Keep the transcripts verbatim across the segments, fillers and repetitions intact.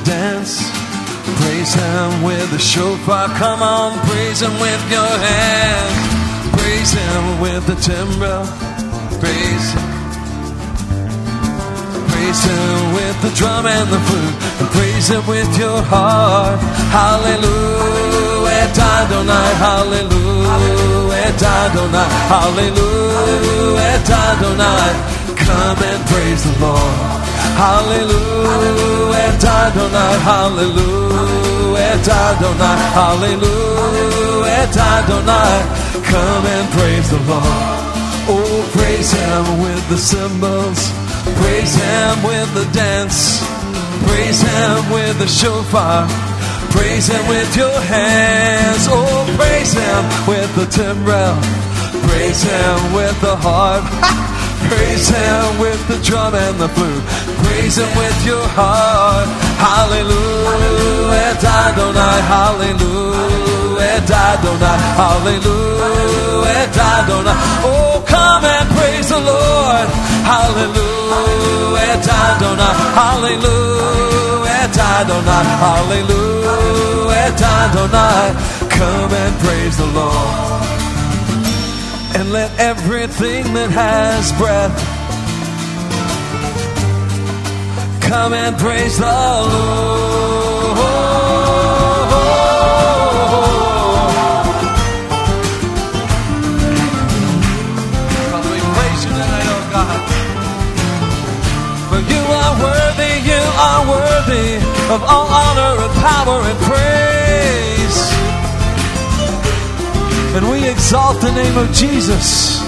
dance. Praise Him with the shofar. Come on, praise Him with your hands. Praise Him with the timbrel. Praise Him. Praise Him with the drum and the flute. And praise Him with your heart. Hallelujah, Adonai, hallelujah, Adonai, hallelujah, Adonai. Come and praise the Lord. Hallelujah, Adonai, hallelujah, Adonai, hallelujah, Adonai. Come and praise the Lord. Oh, praise Him with the cymbals. Praise Him with the dance. Praise Him with the shofar. Praise Him with your hands. Oh, praise Him with the timbrel. Praise Him with the harp. Praise Him with the drum and the flute. Praise Him with your heart. Hallelujah, Adonai, hallelujah, Adonai, hallelujah, Adonai. Oh, come and praise the Lord. Hallelujah, Adonai, hallelujah, Adonai, hallelujah, Adonai. Come and praise the Lord. And let everything that has breath come and praise the Lord. Father, we praise you tonight, oh God. For you are worthy, you are worthy of all honor and power and praise. And we exalt the name of Jesus.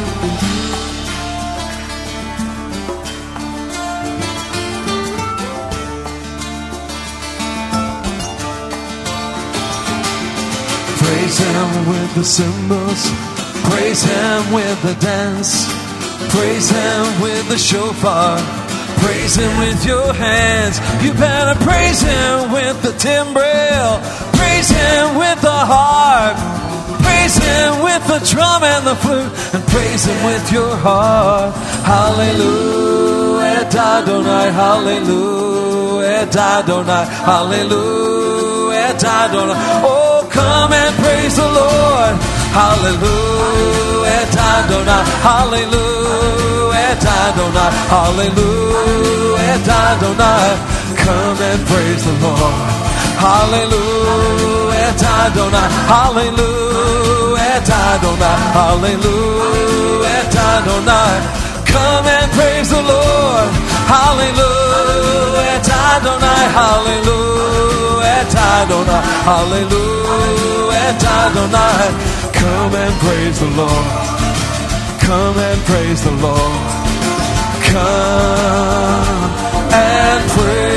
Praise Him with the cymbals. Praise Him with the dance. Praise Him with the shofar. Praise Him with your hands. You better praise Him with the timbrel. Praise Him with the harp. Praise Him with the drum and the flute. And praise Him with your heart. Hallelujah, Adonai, hallelujah, Adonai, hallelujah, Adonai. Oh, come and praise the Lord. Hallelujah, Adonai, hallelujah, Adonai, hallelujah, Adonai. Come and praise the Lord. Hallelujah, Adonai, hallelujah, Adonai, hallelujah, Adonai. Come and praise the Lord. Hallelujah, Adonai, hallelujah, Adonai, hallelujah, Adonai. Come and praise the Lord. Come and praise the Lord. Come and praise